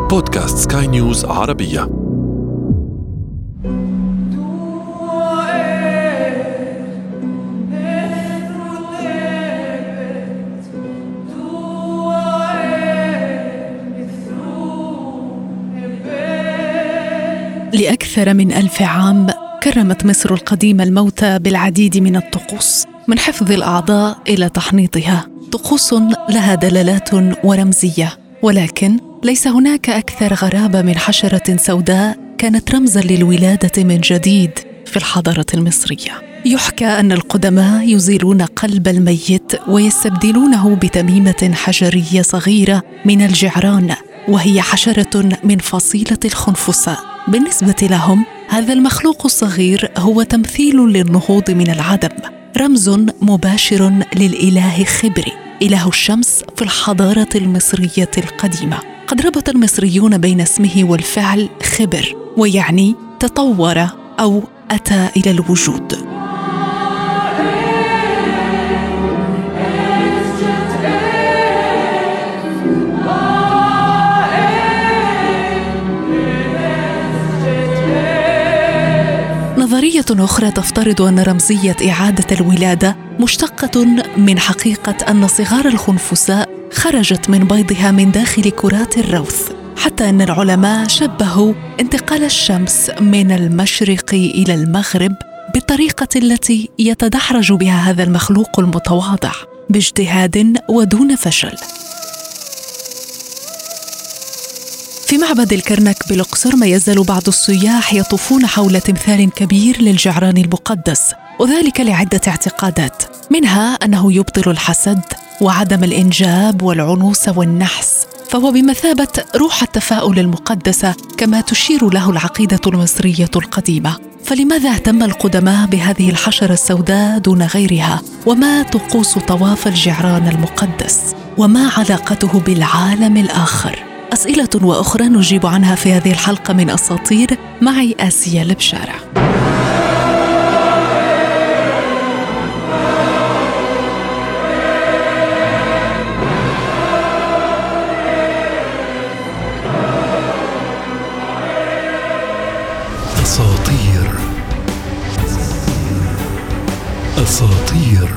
بودكاست سكاي نيوز عربية. لأكثر من 1000 عام كرمت مصر القديمة الموتى بالعديد من الطقوس، من حفظ الأعضاء إلى تحنيطها، طقوس لها دلالات ورمزية. ولكن ليس هناك أكثر غرابة من حشرة سوداء كانت رمزاً للولادة من جديد في الحضارة المصرية. يحكى أن القدماء يزيلون قلب الميت ويستبدلونه بتميمة حجرية صغيرة من الجعران، وهي حشرة من فصيلة الخنفساء. بالنسبة لهم هذا المخلوق الصغير هو تمثيل للنهوض من العدم، رمز مباشر للإله خبري، إله الشمس في الحضارة المصرية القديمة. قد ربط المصريون بين اسمه والفعل خبر، ويعني تطور أو أتى إلى الوجود. نظرية أخرى تفترض أن رمزية إعادة الولادة مشتقة من حقيقة أن صغار الخنفساء خرجت من بيضها من داخل كرات الروث، حتى أن العلماء شبهوا انتقال الشمس من المشرق إلى المغرب بالطريقة التي يتدحرج بها هذا المخلوق المتواضع باجتهاد ودون فشل. في معبد الكرنك بالأقصر ما يزال بعض السياح يطوفون حول تمثال كبير للجعران المقدس، وذلك لعدة اعتقادات، منها أنه يبطل الحسد وعدم الإنجاب والعنوس والنحس، فهو بمثابة روح التفاؤل المقدسة كما تشير له العقيدة المصرية القديمة. فلماذا اهتم القدماء بهذه الحشرة السوداء دون غيرها؟ وما طقوس طواف الجعران المقدس؟ وما علاقته بالعالم الآخر؟ أسئلة وأخرى نجيب عنها في هذه الحلقة من أساطير، معي آسيا البشارة. أساطير.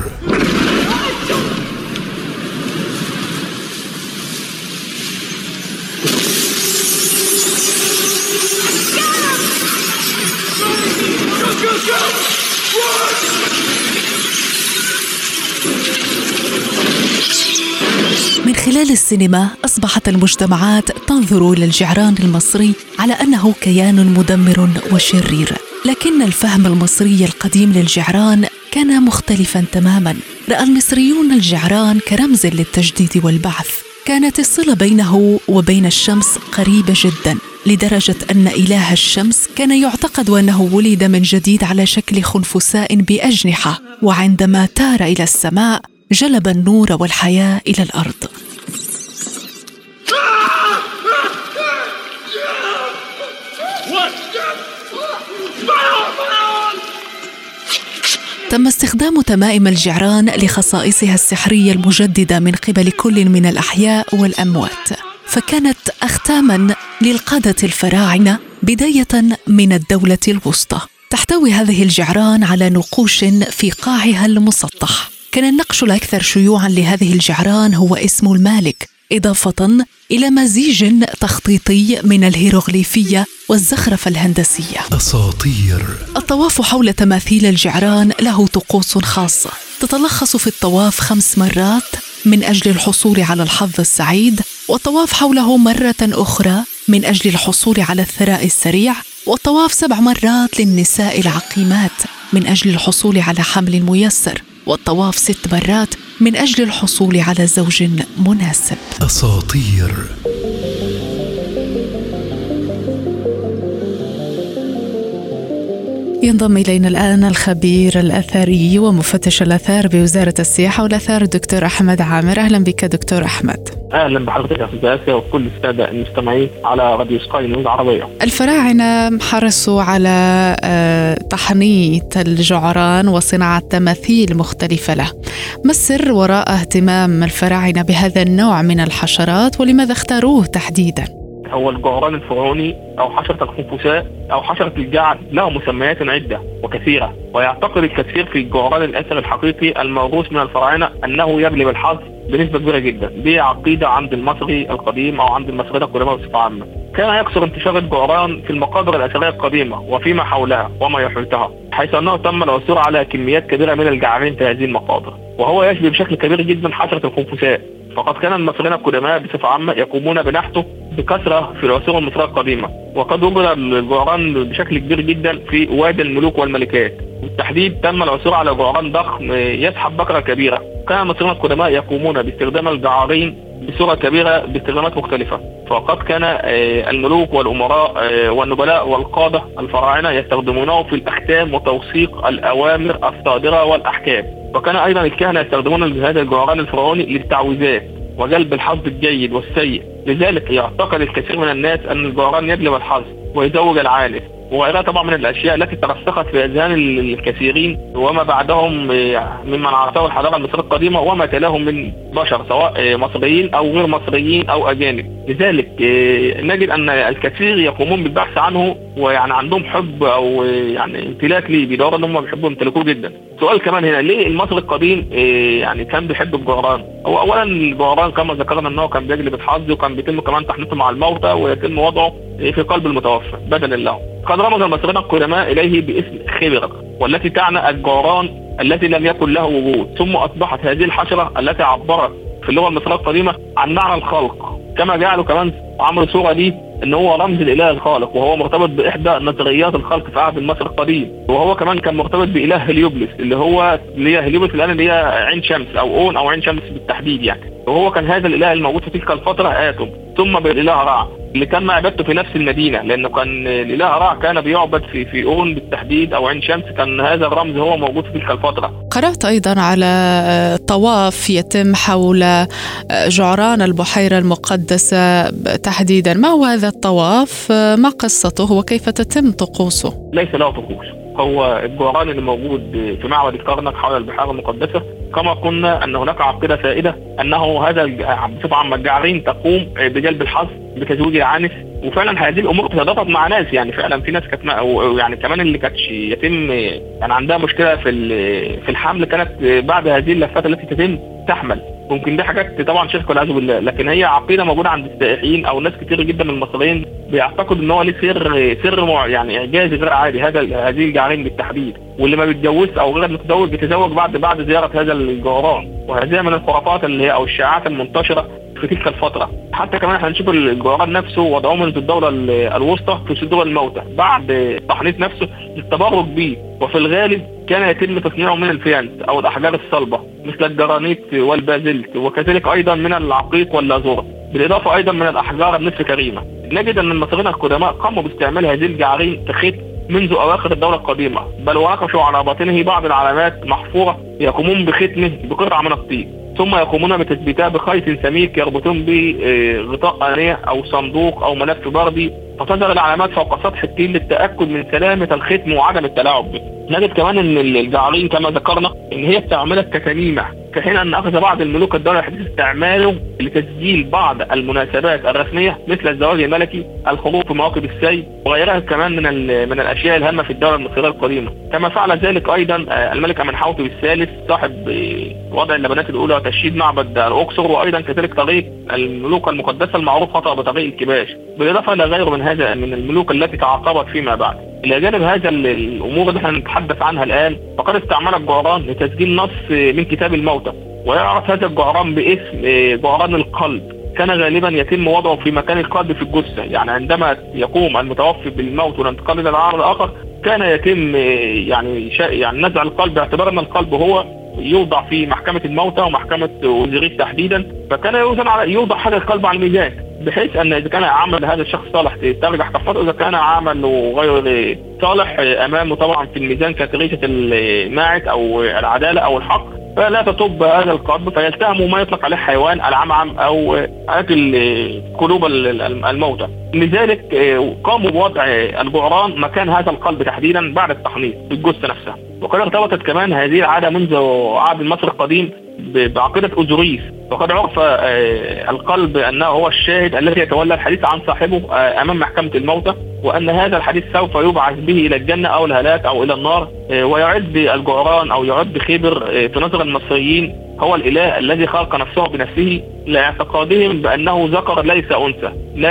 من خلال السينما أصبحت المجتمعات تنظر إلى الجعران المصري على أنه كيان مدمر وشرير، لكن الفهم المصري القديم للجعران كان مختلفاً تماماً. رأى المصريون الجعران كرمز للتجديد والبعث. كانت الصلة بينه وبين الشمس قريبة جداً، لدرجة أن إله الشمس كان يعتقد أنه ولد من جديد على شكل خنفساء بأجنحة، وعندما تار إلى السماء جلب النور والحياة إلى الأرض. تم استخدام تمائم الجعران لخصائصها السحرية المجددة من قبل كل من الأحياء والأموات، فكانت أختاماً للقادة الفراعنة بداية من الدولة الوسطى. تحتوي هذه الجعران على نقوش في قاعها المسطح. كان النقش الأكثر شيوعاً لهذه الجعران هو اسم المالك، إضافة إلى مزيج تخطيطي من الهيروغليفية والزخرفة الهندسية. أساطير. الطواف حول تماثيل الجعران له طقوس خاصة، تتلخص في الطواف 5 مرات من أجل الحصول على الحظ السعيد، والطواف حوله مرة أخرى من أجل الحصول على الثراء السريع، والطواف 7 مرات للنساء العقيمات من أجل الحصول على حمل ميسر، والطواف 6 مرات من أجل الحصول على زوج مناسب. أساطير. ينضم إلينا الآن الخبير الأثري ومفتش الآثار بوزارة السياحة والآثار الدكتور أحمد عامر. أهلا بك دكتور أحمد. أهلا بحضرتك يا أستاذ آسيا وكل السادة المستمعين على راديو سكاي نيوز عربية. الفراعنة حرصوا على تحنيط الجعران وصناعة تماثيل مختلفة له. ما السر وراء اهتمام الفراعنة بهذا النوع من الحشرات ولماذا اختاروه تحديدا؟ هو الجعران الفرعوني أو حشرة الخنفساء أو حشرة الجعد له مسميات عدة وكثيرة، ويعتقد الكثير في الجعران الأثري الحقيقي الموروث من الفراعنة أنه يجلب الحظ بنسبة كبيرة جدا. دي عقيدة عند المصري القديم أو عند المصريين القدماء بصفة عامة. كان يكثر انتشار الجعران في المقابر الأثرية القديمة وفيما حولها وما يحيطها، حيث أنه تم العثور على كميات كبيرة من الجعرين في هذه المقابر، وهو يشبه بشكل كبير جدا حشرة الخنفساء. فقد كان المصريين القدماء بصفة عامة يقومون بنحته بكثرة في العصور المصرية القديمة، وقد وجد الجعران بشكل كبير جدا في وادي الملوك والملكات. بالتحديد تم العثور على جعران ضخم يسحب بقرة كبيرة. كان المصريين القدماء يقومون باستخدام الجعارين بصورة كبيرة باستخدامات مختلفة، فقد كان الملوك والأمراء والنبلاء والقادة الفراعنة يستخدمونه في الأختام وتوثيق الأوامر الصادرة والأحكام. وكان أيضا الكهنة يستخدمون هذا الجعران الفرعوني للتعويذات وجلب الحظ الجيد والسيء. لذلك يعتقد الكثير من الناس أن الجعران يجلب الحظ ويزوج العانس وغيرها طبعا من الأشياء التي ترسخت في أذهان الكثيرين وما بعدهم ممن عرفوا الحضارة المصرية القديمة وما تلاهم من بشر سواء مصريين أو غير مصريين أو أجانب. لذلك نجد أن الكثير يقومون بالبحث عنه، ويعني عندهم حب أو يعني امتلاك ليه، بيدوروا أن هم بيحبوا يمتلكوه جدا. سؤال كمان هنا، ليه المصري القديم يعني كان بيحب الجعران؟ هو أولا الجعران كما ذكرنا أنه كان بيجلب الحظ، وكان بيتم كمان تحنيطه مع الموتى ويتم وضعه في قلب المتوفى بدلا له. قد رمز المصريين القدماء إليه باسم خبر، والتي تعنى الجعران الذي لم يكن له وجود، ثم أصبحت هذه الحشرة التي عبرت في اللغة المصرية القديمة عن معنى الخلق، كما جعلوا كمان عملوا صورة دي ان هو رمز الاله الخالق، وهو مرتبط باحدى نظريات الخلق في عهد المصري القديم. وهو كمان كان مرتبط باله هليوبلس اللي هي هليوبلس الان اللي هي عين شمس او اون او عين شمس بالتحديد يعني. وهو كان هذا الاله الموجود في تلك الفترة آتم، ثم بالاله رع اللي تم عبادته في نفس المدينة، لأنه كان الإله رع كان بيعبد في أون بالتحديد أو عين شمس. كان هذا الرمز هو موجود في تلك الفترة. قرأت أيضا على طواف يتم حول جعران البحيرة المقدسة تحديدا. ما هو هذا الطواف؟ ما قصته وكيف تتم طقوسه؟ ليس له طقوس. هو الجعران اللي موجود في معبد الكرنك حول البحيرة المقدسة، كما قلنا أن هناك عقيدة سائدة أنه هذا بصفة عامة الجعرين تقوم بجلب الحظ بتزويج العانس. وفعلا هذه الامور تضافت مع ناس، يعني فعلا في ناس كانت يعني كمان اللي كانتش يتم يعني عندها مشكله في الحمل كانت بعد هذه اللفات التي تتم تحمل. ممكن دي حاجات طبعا شرك والعياذ بالله، لكن هي عقيده موجوده عند السائحين او ناس كتير جدا من المصريين بيعتقدوا ان هو ليه سر يعني اعجازي غير عادي هذه الجعرين بالتحديد. واللي ما بيتجوزش او غير متزوج بيتزوج بعد زياره هذا الجعران، وهذه من الخرافات اللي هي او الشائعات المنتشره في تلك الفترة. حتى كمان احنا نشوف الجعران نفسه وضعه منذ الدولة الوسطى في صدور الموتى بعد تحنيط نفسه للتبرك به، وفي الغالب كان يتم تصنيعه من الفيانس او الاحجار الصلبة مثل الجرانيت والبازلت، وكذلك ايضا من العقيق واللازورة، بالاضافة ايضا من الاحجار النصف كريمة. نجد ان المصريين القدماء قاموا باستعمال هذه الجعارين كخيط منذ اواخر الدولة القديمة، بل ونقشوا على باطنه بعض العلامات محفورة يقومون بختمه بقطعة من الطين، ثم يقومون بتثبيتها بخيط سميك يربطون به غطاء آنية أو صندوق أو ملف بردي، فتظهر العلامات فوق سطح الطين للتأكد من سلامة الختم وعدم التلاعب به. نجد كمان أن الجعارين كما ذكرنا أن هي استعملت كتميمة، في حين أن أخذ بعض الملوك الدولة الحديثة استعماله لتسجيل بعض المناسبات الرسمية مثل الزواج الملكي، الخروج في مواكب السيد، وغيرها كمان من الأشياء الهامة في الدولة المصرية القديمة. كما فعل ذلك أيضا الملك أمنحوتب الثالث صاحب وضع اللبنات الأولى وتشييد معبد الأقصر، وأيضا كذلك طريق الملوك المقدسة المعروف خطأ بطريق الكباش، بالإضافة إلى غيره من الملوك التي تعاقبت فيما بعد. إلى جانب هذا الأمور اللي احنا نتحدث عنها الآن، فقد استعمل الجعران لتسجيل نص من كتاب الموتى، ويعرف هذا الجعران باسم جعران القلب. كان غالبا يتم وضعه في مكان القلب في الجثة، يعني عندما يقوم المتوفي بالموت والانتقال إلى العالم الآخر كان يتم يعني نزع القلب، باعتبار أن القلب هو يوضع في محكمة الموتى ومحكمة وزيريت تحديدا، فكان يوضع هذا القلب على الميزان، بحيث أن إذا كان عمل هذا الشخص صالح ترجح كفارته، إذا كان عمل غير صالح أمامه طبعا في الميزان كانت ريشة الماعز أو العدالة أو الحق فلا تطب هذا القلب فيلتهم ما يطلق عليه حيوان العمعم أو أكل قلوب الموتى. لذلك قاموا بوضع الجعران مكان هذا القلب تحديدا بعد التحنيط بالجثة نفسها. وقد ارتبطت كمان هذه العادة منذ عهد مصر القديم بعقيدة أوزوريس، وقد عرف القلب أنه هو الشاهد الذي يتولى الحديث عن صاحبه أمام محكمة الموتى، وأن هذا الحديث سوف يبعث به إلى الجنة أو الهلاك أو إلى النار. ويعد الجعران أو يعد خبر في نظر المصريين هو الإله الذي خلق نفسه بنفسه، لاعتقادهم بأنه ذكر ليس أنثى،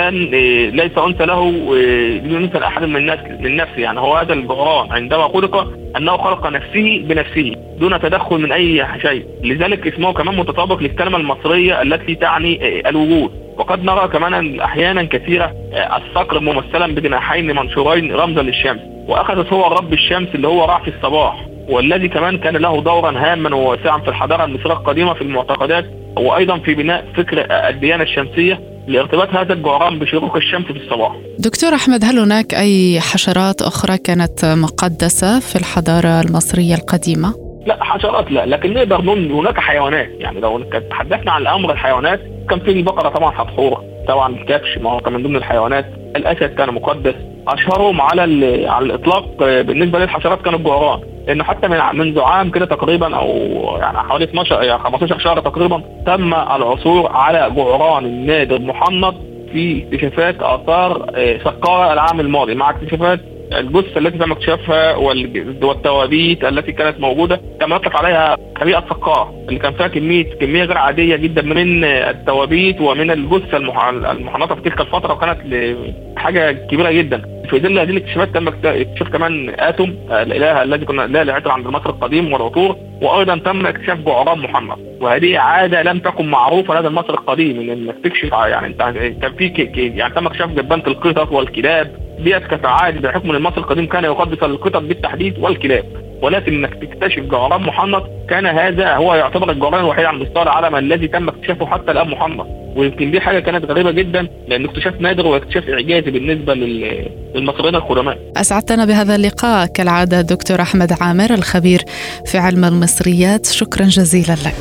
ليس أنثى له مثل أحد من نفسه. يعني هو هذا الجعران عندما خلق أنه خلق نفسه بنفسه دون تدخل من أي شيء، لذلك اسمه كمان متطابق للكلمة المصرية التي تعني الوجود. وقد نرى كمان أحيانا كثيرة الصقر ممثلا بجناحين منشورين رمزا للشمس، وأخذ صور رب الشمس اللي هو رع في الصباح، والذي كمان كان له دورا هاما وواسعا في الحضارة المصرية القديمة في المعتقدات، وأيضا في بناء فكر الديانة الشمسية لارتباط هذا الجعران بشروق الشمس في الصباح. دكتور أحمد، هل هناك أي حشرات أخرى كانت مقدسة في الحضارة المصرية القديمة؟ لا حشرات لا، لكن نقدر نقول هناك حيوانات. يعني لو تحدثنا عن الأمر الحيوانات كان في البقرة طبعا حتحورة، طبعا الكبش ما هو كان من ضمن الحيوانات، الأسد كان مقدس. أشهرهم على الإطلاق بالنسبة للحشرات كان الجعران، لأنه حتى منذ عام كده تقريبا أو يعني حوالي 15 شهر تقريبا تم العثور على جعران النادر محنط في اكتشافات آثار سقارة العام الماضي، مع اكتشافات الجثة التي تم اكتشافها والتوابيت التي كانت موجودة كما يطلق عليها حقيقة سقارة، اللي كان فيها كمية غير عادية جدا من التوابيت ومن الجثة المحنطة في تلك الفترة، وكانت حاجة كبيرة جدا. في ظل هذه الاكتشافات تم اكتشاف كمان آتوم الإله الذي كنا لا العطر عند مصر القديم والعطور، وأيضا تم اكتشاف جعران محنط، وهذه عادة لم تكن معروفة لدى مصر القديم انك تكشف. يعني كان في يعني تم اكتشاف جبانة القطط والكلاب، ديت كانت عادة بحكم ان المصري القديم كان يقدس القطط بالتحديد والكلاب، ولكن انك تكتشف جعران محنط كان هذا هو يعتبر الجعران الوحيد على مستوى العالم الذي تم اكتشافه حتى الآن محنط. ويمكن دي حاجة كانت غريبة جدا لأنه اكتشاف نادر واكتشاف إعجازي بالنسبة للمصريين القدماء. أسعدتنا بهذا اللقاء كالعادة دكتور أحمد عامر الخبير في علم المصريات، شكرا جزيلا لك.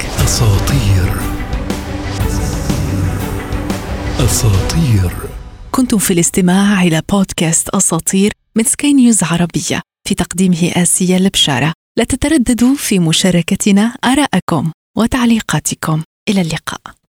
أساطير كنتم في الاستماع إلى بودكاست أساطير من سكاي نيوز عربية في تقديمه آسيا البشارة. لا تترددوا في مشاركتنا آراءكم وتعليقاتكم. إلى اللقاء.